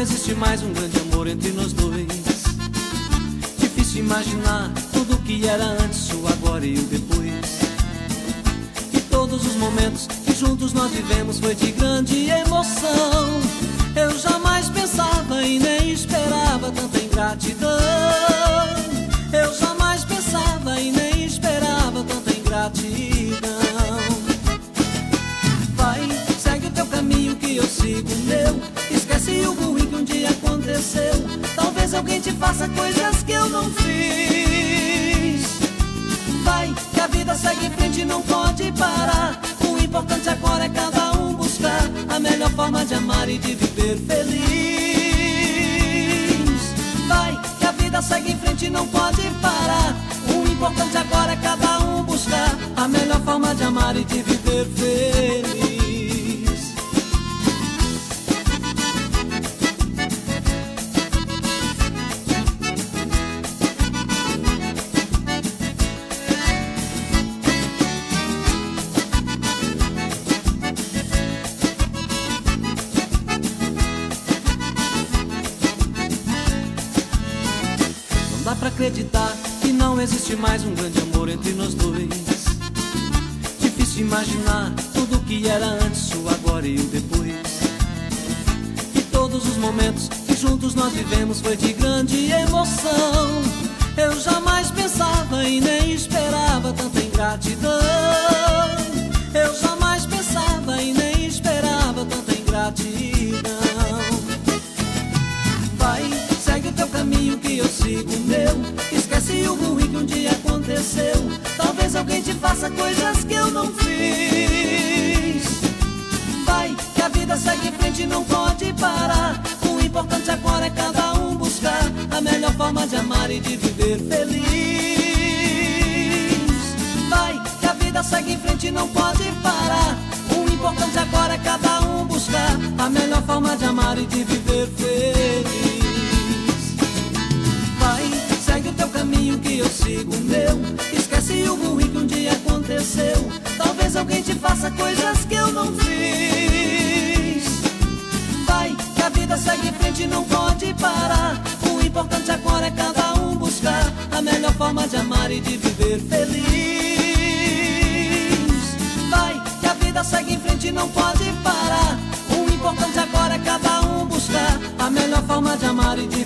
existe mais um grande amor entre nós dois. Difícil imaginar tudo que era antes, o agora e o depois. E todos os momentos que juntos nós vivemos foi de grande emoção. Eu jamais pensava e nem esperava tanta ingratidão. Eu jamais pensava e nem esperava tanta ingratidão. Vai, segue o teu caminho que eu sigo o meu. Esquece o ruim que um dia aconteceu. Talvez alguém te faça coisas que eu não fiz. Vai, que a vida segue em frente e não pode parar. O importante agora é cada um buscar a melhor forma de amar e de viver feliz. Vai, que a vida segue em frente e não pode parar. O importante agora é cada um buscar a melhor forma de amar e de viver feliz. Dá pra acreditar que não existe mais um grande amor entre nós dois. Difícil imaginar tudo que era antes, o agora e o depois. E todos os momentos que juntos nós vivemos foi de grande emoção. Eu jamais pensava e nem esperava tanta ingratidão. Eu jamais pensava e nem esperava tanta ingratidão. Vai, segue o teu caminho que eu sigo o meu. Esquece o ruim que um dia aconteceu. Talvez alguém te faça coisas que eu não fiz. Vai, que a vida segue em frente e não pode parar. O importante agora é cada um buscar a melhor forma de amar e de viver feliz. Vai, que a vida segue em frente e não pode parar. O importante agora é cada um buscar a melhor forma de amar e de viver feliz. Vai, segue o teu caminho que eu sigo o meu. Esquece o ruim que um dia aconteceu. Talvez alguém te faça coisas que eu não fiz. Vai, que a vida segue em frente e não pode parar. O importante agora é cada um buscar a melhor forma de amar e de viver feliz. Vai, que a vida segue em frente e não pode parar. O importante agora é cada um buscar a melhor forma de amar e de